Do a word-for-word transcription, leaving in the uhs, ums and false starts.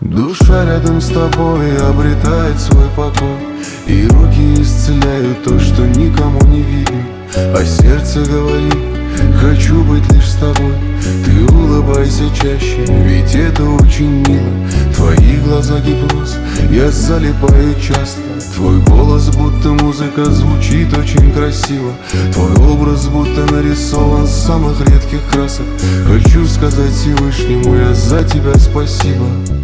Душа рядом с тобой обретает свой покой, и руки исцеляют то, что никому не видно. А сердце говорит: хочу быть лишь с тобой. Ты улыбайся чаще, ведь это очень мило. Твои глаза гипноз, я залипаю часто. Твой голос будто музыка, звучит очень красиво. Твой образ будто нарисован с самых редких красок. Хочу сказать Всевышнему я за тебя спасибо.